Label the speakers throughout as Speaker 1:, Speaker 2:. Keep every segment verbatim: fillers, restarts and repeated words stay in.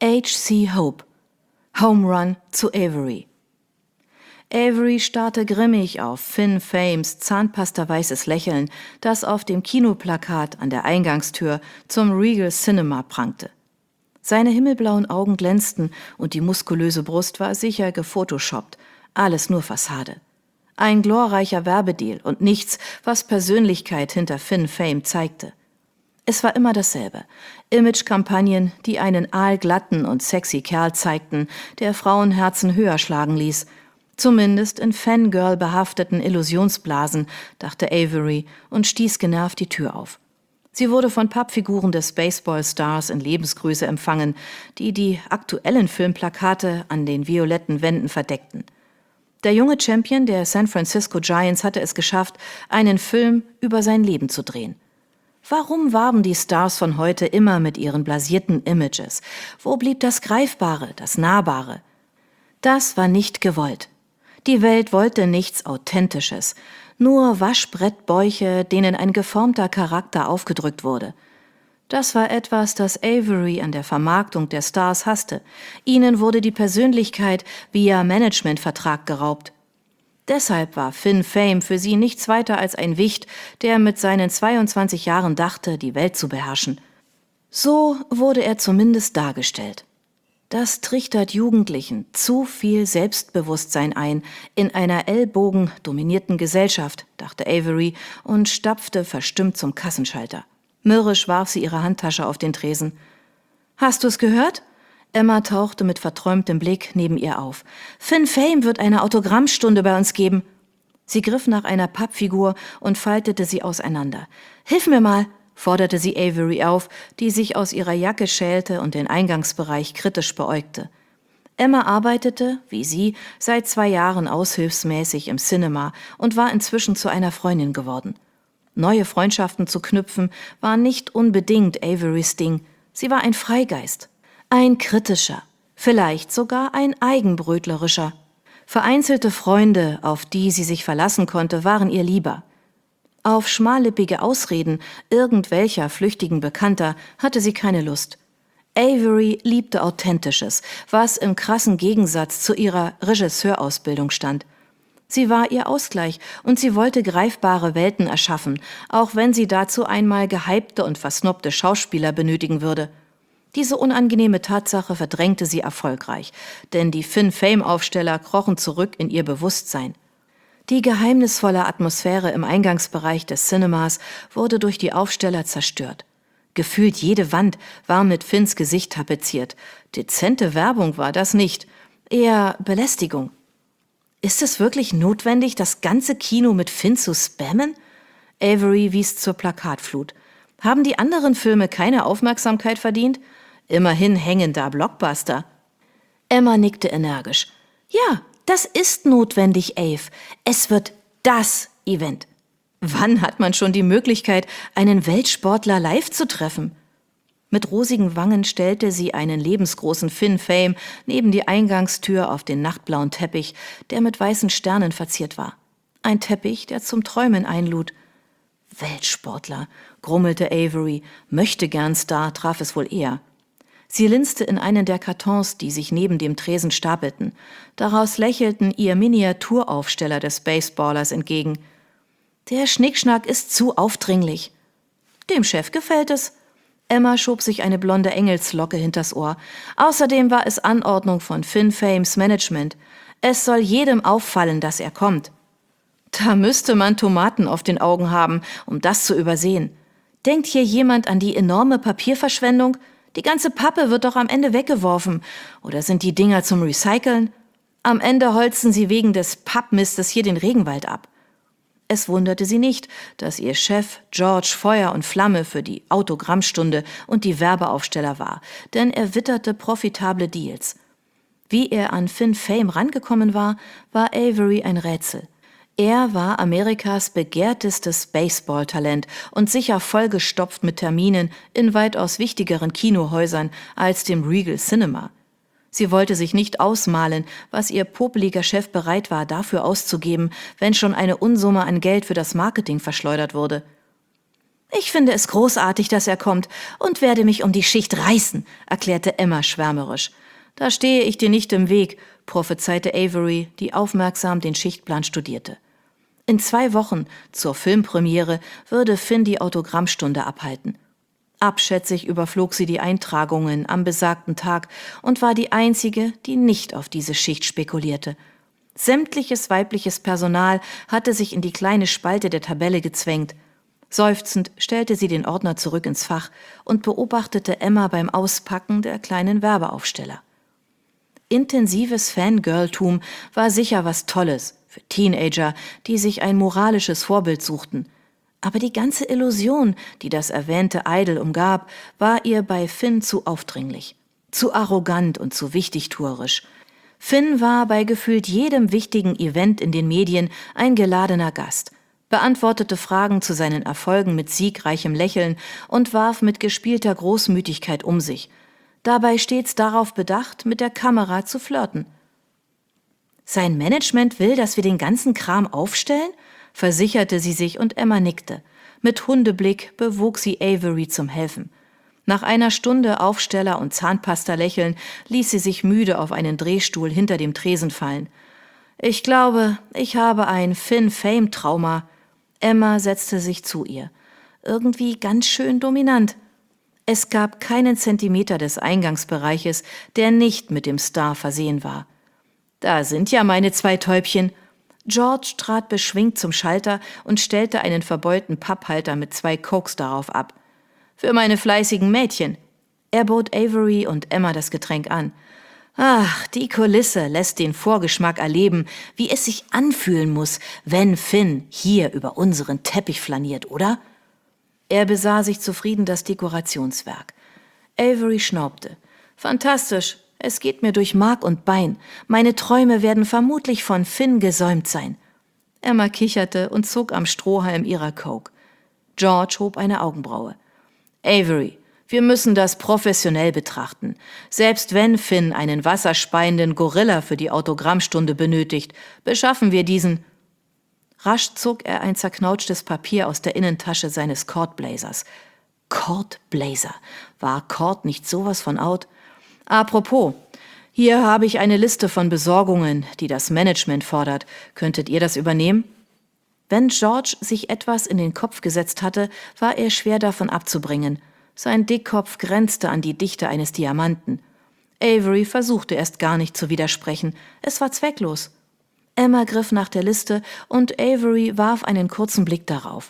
Speaker 1: H C. Hope. Home Run zu Avery. Avery starrte grimmig auf Finn Fames zahnpastaweißes Lächeln, das auf dem Kinoplakat an der Eingangstür zum Regal Cinema prangte. Seine himmelblauen Augen glänzten und die muskulöse Brust war sicher gefotoshoppt, alles nur Fassade. Ein glorreicher Werbedeal und nichts, was Persönlichkeit hinter Finn Fame zeigte. Es war immer dasselbe. Imagekampagnen, die einen aalglatten und sexy Kerl zeigten, der Frauenherzen höher schlagen ließ. Zumindest in Fangirl-behafteten Illusionsblasen, dachte Avery und stieß genervt die Tür auf. Sie wurde von Pappfiguren des Baseballstars in Lebensgröße empfangen, die die aktuellen Filmplakate an den violetten Wänden verdeckten. Der junge Champion der San Francisco Giants hatte es geschafft, einen Film über sein Leben zu drehen. Warum warben die Stars von heute immer mit ihren blasierten Images? Wo blieb das Greifbare, das Nahbare? Das war nicht gewollt. Die Welt wollte nichts Authentisches, nur Waschbrettbäuche, denen ein geformter Charakter aufgedrückt wurde. Das war etwas, das Avery an der Vermarktung der Stars hasste. Ihnen wurde die Persönlichkeit via Managementvertrag geraubt. Deshalb war Finn Fame für sie nichts weiter als ein Wicht, der mit seinen zweiundzwanzig Jahren dachte, die Welt zu beherrschen. So wurde er zumindest dargestellt. Das trichtert Jugendlichen zu viel Selbstbewusstsein ein in einer ellbogendominierten Gesellschaft, dachte Avery und stapfte verstimmt zum Kassenschalter. Mürrisch warf sie ihre Handtasche auf den Tresen. »Hast du es gehört?« Emma tauchte mit verträumtem Blick neben ihr auf. »Finn Fame wird eine Autogrammstunde bei uns geben.« Sie griff nach einer Pappfigur und faltete sie auseinander. »Hilf mir mal«, forderte sie Avery auf, die sich aus ihrer Jacke schälte und den Eingangsbereich kritisch beäugte. Emma arbeitete, wie sie, seit zwei Jahren aushilfsmäßig im Cinema und war inzwischen zu einer Freundin geworden. Neue Freundschaften zu knüpfen, war nicht unbedingt Averys Ding. Sie war ein Freigeist. Ein kritischer, vielleicht sogar ein eigenbrötlerischer. Vereinzelte Freunde, auf die sie sich verlassen konnte, waren ihr lieber. Auf schmallippige Ausreden irgendwelcher flüchtigen Bekannter hatte sie keine Lust. Avery liebte Authentisches, was im krassen Gegensatz zu ihrer Regisseurausbildung stand. Sie war ihr Ausgleich und sie wollte greifbare Welten erschaffen, auch wenn sie dazu einmal gehypte und versnobte Schauspieler benötigen würde. Diese unangenehme Tatsache verdrängte sie erfolgreich, denn die Finn-Fame-Aufsteller krochen zurück in ihr Bewusstsein. Die geheimnisvolle Atmosphäre im Eingangsbereich des Cinemas wurde durch die Aufsteller zerstört. Gefühlt jede Wand war mit Finns Gesicht tapeziert. Dezente Werbung war das nicht, eher Belästigung. Ist es wirklich notwendig, das ganze Kino mit Finn zu spammen? Avery wies zur Plakatflut. Haben die anderen Filme keine Aufmerksamkeit verdient? Immerhin hängen da Blockbuster. Emma nickte energisch. Ja, das ist notwendig, Ave. Es wird das Event. Wann hat man schon die Möglichkeit, einen Weltsportler live zu treffen? Mit rosigen Wangen stellte sie einen lebensgroßen Finn Fame neben die Eingangstür auf den nachtblauen Teppich, der mit weißen Sternen verziert war. Ein Teppich, der zum Träumen einlud. Weltsportler, grummelte Avery, Möchtegern-Star traf es wohl eher. Sie linste in einen der Kartons, die sich neben dem Tresen stapelten. Daraus lächelten ihr Miniaturaufsteller des Baseballers entgegen. Der Schnickschnack ist zu aufdringlich. Dem Chef gefällt es. Emma schob sich eine blonde Engelslocke hinters Ohr. Außerdem war es Anordnung von Finn Fames Management. Es soll jedem auffallen, dass er kommt. Da müsste man Tomaten auf den Augen haben, um das zu übersehen. Denkt hier jemand an die enorme Papierverschwendung? Die ganze Pappe wird doch am Ende weggeworfen. Oder sind die Dinger zum Recyceln? Am Ende holzen sie wegen des Pappmistes hier den Regenwald ab. Es wunderte sie nicht, dass ihr Chef George Feuer und Flamme für die Autogrammstunde und die Werbeaufsteller war, denn er witterte profitable Deals. Wie er an Finn Fame rangekommen war, war Avery ein Rätsel. Er war Amerikas begehrtestes Baseballtalent und sicher vollgestopft mit Terminen in weitaus wichtigeren Kinohäusern als dem Regal Cinema. Sie wollte sich nicht ausmalen, was ihr popeliger Chef bereit war, dafür auszugeben, wenn schon eine Unsumme an Geld für das Marketing verschleudert wurde. »Ich finde es großartig, dass er kommt und werde mich um die Schicht reißen«, erklärte Emma schwärmerisch. »Da stehe ich dir nicht im Weg«, prophezeite Avery, die aufmerksam den Schichtplan studierte. In zwei Wochen, zur Filmpremiere, würde Finn die Autogrammstunde abhalten. Abschätzig überflog sie die Eintragungen am besagten Tag und war die Einzige, die nicht auf diese Schicht spekulierte. Sämtliches weibliches Personal hatte sich in die kleine Spalte der Tabelle gezwängt. Seufzend stellte sie den Ordner zurück ins Fach und beobachtete Emma beim Auspacken der kleinen Werbeaufsteller. Intensives Fangirltum war sicher was Tolles für Teenager, die sich ein moralisches Vorbild suchten. Aber die ganze Illusion, die das erwähnte Idol umgab, war ihr bei Finn zu aufdringlich, zu arrogant und zu wichtigtuerisch. Finn war bei gefühlt jedem wichtigen Event in den Medien ein geladener Gast, beantwortete Fragen zu seinen Erfolgen mit siegreichem Lächeln und warf mit gespielter Großmütigkeit um sich, dabei stets darauf bedacht, mit der Kamera zu flirten. »Sein Management will, dass wir den ganzen Kram aufstellen?«, versicherte sie sich und Emma nickte. Mit Hundeblick bewog sie Avery zum Helfen. Nach einer Stunde Aufsteller und Zahnpasta-Lächeln ließ sie sich müde auf einen Drehstuhl hinter dem Tresen fallen. »Ich glaube, ich habe ein Finn-Fame-Trauma.« Emma setzte sich zu ihr. Irgendwie ganz schön dominant. Es gab keinen Zentimeter des Eingangsbereiches, der nicht mit dem Star versehen war. »Da sind ja meine zwei Täubchen.« George trat beschwingt zum Schalter und stellte einen verbeulten Papphalter mit zwei Cokes darauf ab. »Für meine fleißigen Mädchen.« Er bot Avery und Emma das Getränk an. Ach, die Kulisse lässt den Vorgeschmack erleben, wie es sich anfühlen muss, wenn Finn hier über unseren Teppich flaniert, oder? Er besah sich zufrieden das Dekorationswerk. Avery schnaubte. »Fantastisch, es geht mir durch Mark und Bein. Meine Träume werden vermutlich von Finn gesäumt sein.« Emma kicherte und zog am Strohhalm ihrer Coke. George hob eine Augenbraue. »Avery, wir müssen das professionell betrachten. Selbst wenn Finn einen wasserspeienden Gorilla für die Autogrammstunde benötigt, beschaffen wir diesen.« Rasch zog er ein zerknautschtes Papier aus der Innentasche seines Cord-Blazers. Cord-Blazer. War Cord nicht sowas von out? Apropos, hier habe ich eine Liste von Besorgungen, die das Management fordert. Könntet ihr das übernehmen? Wenn George sich etwas in den Kopf gesetzt hatte, war er schwer davon abzubringen. Sein Dickkopf grenzte an die Dichte eines Diamanten. Avery versuchte erst gar nicht zu widersprechen. Es war zwecklos. Emma griff nach der Liste und Avery warf einen kurzen Blick darauf.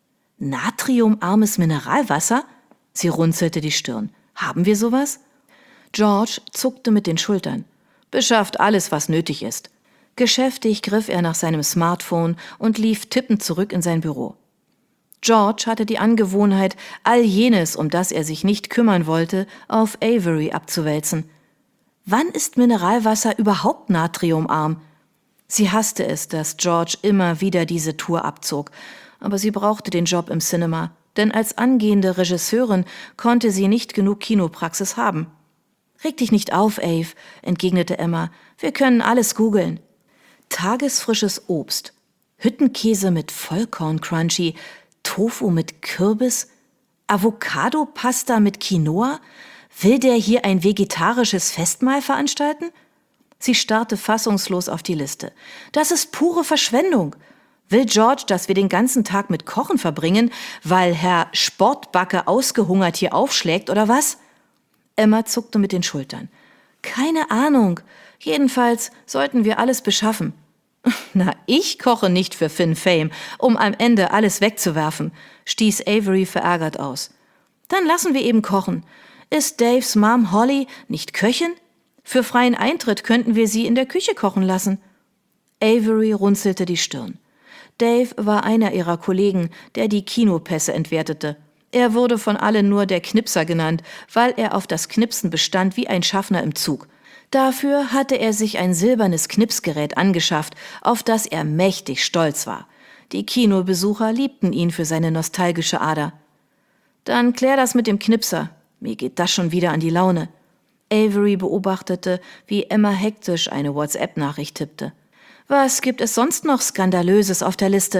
Speaker 1: Natriumarmes Mineralwasser? Sie runzelte die Stirn. Haben wir sowas? George zuckte mit den Schultern. Beschafft alles, was nötig ist. Geschäftig griff er nach seinem Smartphone und lief tippend zurück in sein Büro. George hatte die Angewohnheit, all jenes, um das er sich nicht kümmern wollte, auf Avery abzuwälzen. Wann ist Mineralwasser überhaupt natriumarm? Sie hasste es, dass George immer wieder diese Tour abzog, aber sie brauchte den Job im Cinema, denn als angehende Regisseurin konnte sie nicht genug Kinopraxis haben. »Reg dich nicht auf, Ave«, entgegnete Emma, »wir können alles googeln.« Tagesfrisches Obst, Hüttenkäse mit Vollkorn-Crunchy, Tofu mit Kürbis, Avocado-Pasta mit Quinoa? Will der hier ein vegetarisches Festmahl veranstalten? Sie starrte fassungslos auf die Liste. Das ist pure Verschwendung. Will George, dass wir den ganzen Tag mit Kochen verbringen, weil Herr Sportbacke ausgehungert hier aufschlägt, oder was? Emma zuckte mit den Schultern. Keine Ahnung. Jedenfalls sollten wir alles beschaffen. Na, ich koche nicht für Finn Fame, um am Ende alles wegzuwerfen, stieß Avery verärgert aus. Dann lassen wir eben kochen. Ist Daves Mom Holly nicht Köchin? Für freien Eintritt könnten wir sie in der Küche kochen lassen. Avery runzelte die Stirn. Dave war einer ihrer Kollegen, der die Kinopässe entwertete. Er wurde von allen nur der Knipser genannt, weil er auf das Knipsen bestand wie ein Schaffner im Zug. Dafür hatte er sich ein silbernes Knipsgerät angeschafft, auf das er mächtig stolz war. Die Kinobesucher liebten ihn für seine nostalgische Ader. »Dann klär das mit dem Knipser. Mir geht das schon wieder an die Laune.« Avery beobachtete, wie Emma hektisch eine WhatsApp-Nachricht tippte. »Was gibt es sonst noch Skandalöses auf der Liste?«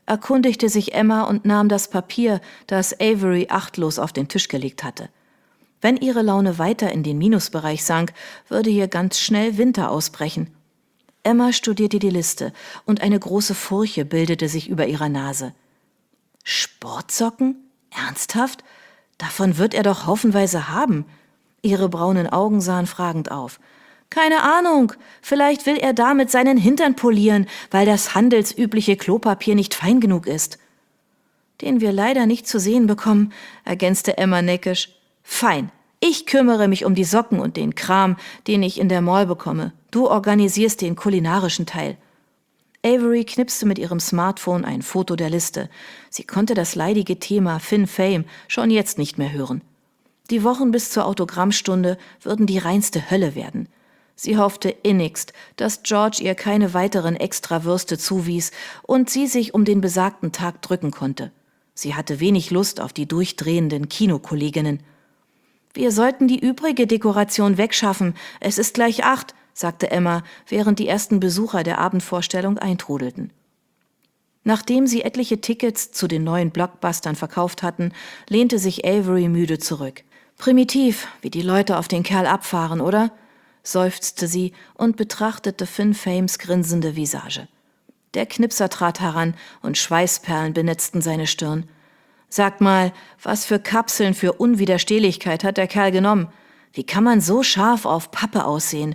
Speaker 1: erkundigte sich Emma und nahm das Papier, das Avery achtlos auf den Tisch gelegt hatte. Wenn ihre Laune weiter in den Minusbereich sank, würde hier ganz schnell Winter ausbrechen. Emma studierte die Liste und eine große Furche bildete sich über ihrer Nase. Sportsocken? Ernsthaft? Davon wird er doch haufenweise haben. Ihre braunen Augen sahen fragend auf. Keine Ahnung, vielleicht will er damit seinen Hintern polieren, weil das handelsübliche Klopapier nicht fein genug ist. Den wir leider nicht zu sehen bekommen, ergänzte Emma neckisch. Fein, ich kümmere mich um die Socken und den Kram, den ich in der Mall bekomme. Du organisierst den kulinarischen Teil. Avery knipste mit ihrem Smartphone ein Foto der Liste. Sie konnte das leidige Thema Fin Fame schon jetzt nicht mehr hören. Die Wochen bis zur Autogrammstunde würden die reinste Hölle werden. Sie hoffte innigst, dass George ihr keine weiteren Extrawürste zuwies und sie sich um den besagten Tag drücken konnte. Sie hatte wenig Lust auf die durchdrehenden Kinokolleginnen. »Wir sollten die übrige Dekoration wegschaffen. Es ist gleich acht«, sagte Emma, während die ersten Besucher der Abendvorstellung eintrudelten. Nachdem sie etliche Tickets zu den neuen Blockbustern verkauft hatten, lehnte sich Avery müde zurück. »Primitiv, wie die Leute auf den Kerl abfahren, oder?« seufzte sie und betrachtete Fin Fames grinsende Visage. Der Knipser trat heran und Schweißperlen benetzten seine Stirn. »Sag mal, was für Kapseln für Unwiderstehlichkeit hat der Kerl genommen? Wie kann man so scharf auf Pappe aussehen?«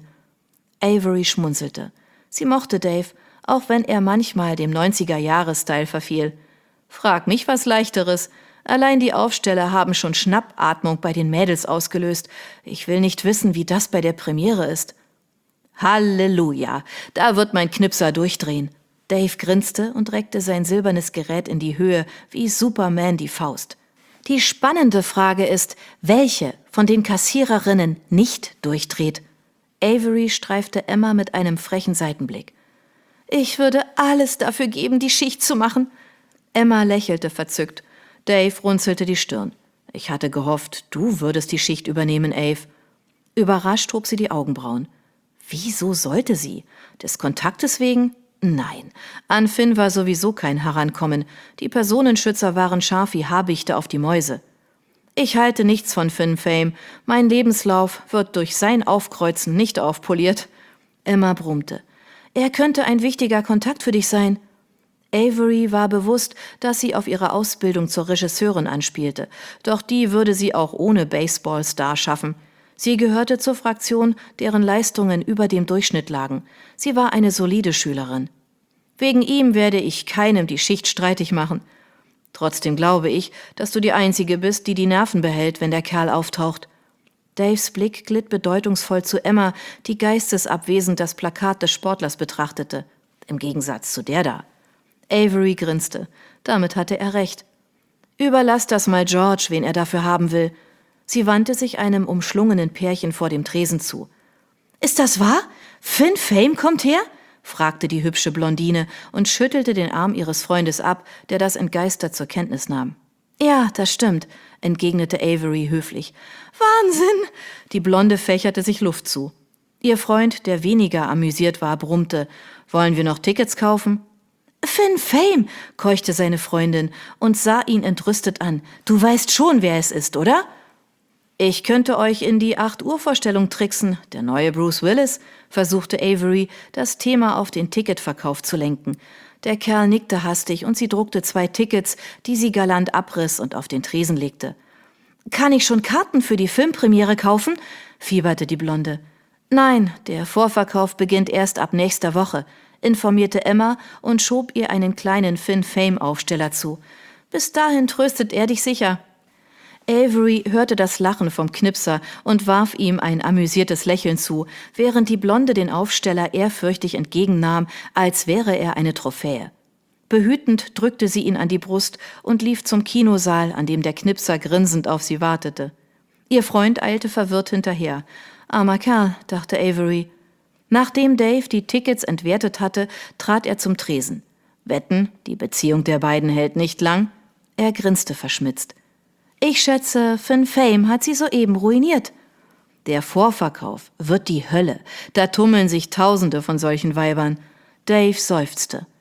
Speaker 1: Avery schmunzelte. Sie mochte Dave, auch wenn er manchmal dem neunziger-Jahre-Style verfiel. »Frag mich was Leichteres. Allein die Aufsteller haben schon Schnappatmung bei den Mädels ausgelöst. Ich will nicht wissen, wie das bei der Premiere ist.« »Halleluja, da wird mein Knipser durchdrehen.« Dave grinste und reckte sein silbernes Gerät in die Höhe, wie Superman die Faust. »Die spannende Frage ist, welche von den Kassiererinnen nicht durchdreht?« Avery streifte Emma mit einem frechen Seitenblick. »Ich würde alles dafür geben, die Schicht zu machen.« Emma lächelte verzückt. Dave runzelte die Stirn. »Ich hatte gehofft, du würdest die Schicht übernehmen, Ave.« Überrascht hob sie die Augenbrauen. Wieso sollte sie? Des Kontaktes wegen? Nein, an Fin war sowieso kein Herankommen. Die Personenschützer waren scharf wie Habichte auf die Mäuse. »Ich halte nichts von Fin Fame. Mein Lebenslauf wird durch sein Aufkreuzen nicht aufpoliert.« Emma brummte. »Er könnte ein wichtiger Kontakt für dich sein.« Avery war bewusst, dass sie auf ihre Ausbildung zur Regisseurin anspielte, doch die würde sie auch ohne Baseballstar schaffen. Sie gehörte zur Fraktion, deren Leistungen über dem Durchschnitt lagen. Sie war eine solide Schülerin. »Wegen ihm werde ich keinem die Schicht streitig machen. Trotzdem glaube ich, dass du die Einzige bist, die die Nerven behält, wenn der Kerl auftaucht.« Daves Blick glitt bedeutungsvoll zu Emma, die geistesabwesend das Plakat des Sportlers betrachtete. Im Gegensatz zu der da. Avery grinste. Damit hatte er recht. »Überlass das mal George, wen er dafür haben will.« Sie wandte sich einem umschlungenen Pärchen vor dem Tresen zu. »Ist das wahr? Fin Fame kommt her?« fragte die hübsche Blondine und schüttelte den Arm ihres Freundes ab, der das entgeistert zur Kenntnis nahm. »Ja, das stimmt«, entgegnete Avery höflich. »Wahnsinn!« Die Blonde fächerte sich Luft zu. Ihr Freund, der weniger amüsiert war, brummte. »Wollen wir noch Tickets kaufen?« »Fin Fame«, keuchte seine Freundin und sah ihn entrüstet an. »Du weißt schon, wer es ist, oder?« »Ich könnte euch in die acht Uhr Vorstellung tricksen, der neue Bruce Willis«, versuchte Avery, das Thema auf den Ticketverkauf zu lenken. Der Kerl nickte hastig und sie druckte zwei Tickets, die sie galant abriss und auf den Tresen legte. »Kann ich schon Karten für die Filmpremiere kaufen?« fieberte die Blonde. »Nein, der Vorverkauf beginnt erst ab nächster Woche«, informierte Emma und schob ihr einen kleinen Fin Fame Aufsteller zu. »Bis dahin tröstet er dich sicher.« Avery hörte das Lachen vom Knipser und warf ihm ein amüsiertes Lächeln zu, während die Blonde den Aufsteller ehrfürchtig entgegennahm, als wäre er eine Trophäe. Behütend drückte sie ihn an die Brust und lief zum Kinosaal, an dem der Knipser grinsend auf sie wartete. Ihr Freund eilte verwirrt hinterher. »Armer Kerl«, dachte Avery. Nachdem Dave die Tickets entwertet hatte, trat er zum Tresen. »Wetten, die Beziehung der beiden hält nicht lang?« Er grinste verschmitzt. »Ich schätze, Fin Fame hat sie soeben ruiniert.« »Der Vorverkauf wird die Hölle. Da tummeln sich Tausende von solchen Weibern.« Dave seufzte.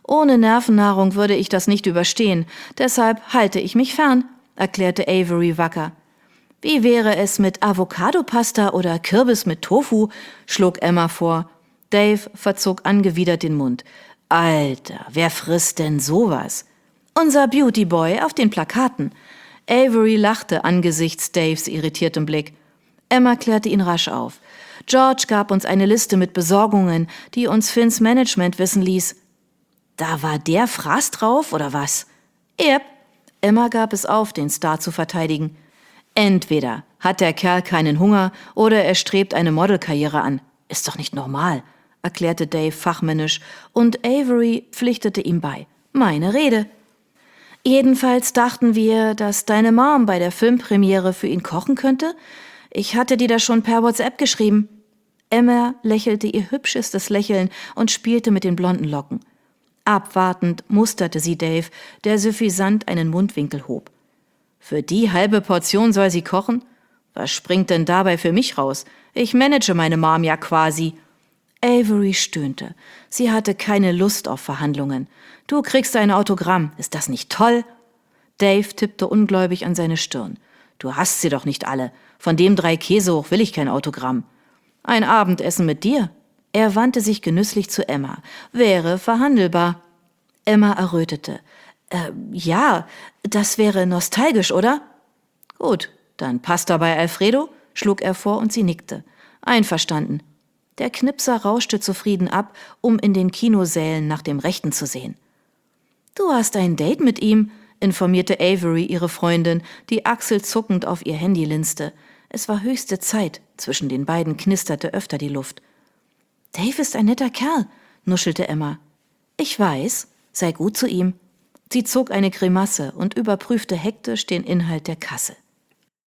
Speaker 1: Ohne Nervennahrung würde ich das nicht überstehen, deshalb halte ich mich fern, erklärte Avery wacker. Wie wäre es mit Avocado-Pasta oder Kürbis mit Tofu, schlug Emma vor. Dave verzog angewidert den Mund. Alter, wer frisst denn sowas? Unser Beauty-Boy auf den Plakaten. Avery lachte angesichts Daves irritiertem Blick. Emma klärte ihn rasch auf. George gab uns eine Liste mit Besorgungen, die uns Finns Management wissen ließ. Da war der Fraß drauf, oder was? Yep. Emma gab es auf, den Star zu verteidigen. Entweder hat der Kerl keinen Hunger oder er strebt eine Modelkarriere an. Ist doch nicht normal, erklärte Dave fachmännisch, und Avery pflichtete ihm bei. Meine Rede. Jedenfalls dachten wir, dass deine Mom bei der Filmpremiere für ihn kochen könnte. Ich hatte dir das schon per WhatsApp geschrieben. Emma lächelte ihr hübschestes Lächeln und spielte mit den blonden Locken. Abwartend musterte sie Dave, der suffisant einen Mundwinkel hob. Für die halbe Portion soll sie kochen? Was springt denn dabei für mich raus? Ich manage meine Mom ja quasi. Avery stöhnte. Sie hatte keine Lust auf Verhandlungen. Du kriegst ein Autogramm. Ist das nicht toll? Dave tippte ungläubig an seine Stirn. Du hast sie doch nicht alle. Von dem drei Käse hoch will ich kein Autogramm. Ein Abendessen mit dir? Er wandte sich genüsslich zu Emma. Wäre verhandelbar. Emma errötete. Äh, ja, das wäre nostalgisch, oder? Gut, dann Pasta bei Alfredo, schlug er vor und sie nickte. Einverstanden. Der Knipser rauschte zufrieden ab, um in den Kinosälen nach dem Rechten zu sehen. Du hast ein Date mit ihm, informierte Avery ihre Freundin, die achselzuckend auf ihr Handy linste. Es war höchste Zeit, zwischen den beiden knisterte öfter die Luft. Dave ist ein netter Kerl, nuschelte Emma. Ich weiß, sei gut zu ihm. Sie zog eine Grimasse und überprüfte hektisch den Inhalt der Kasse.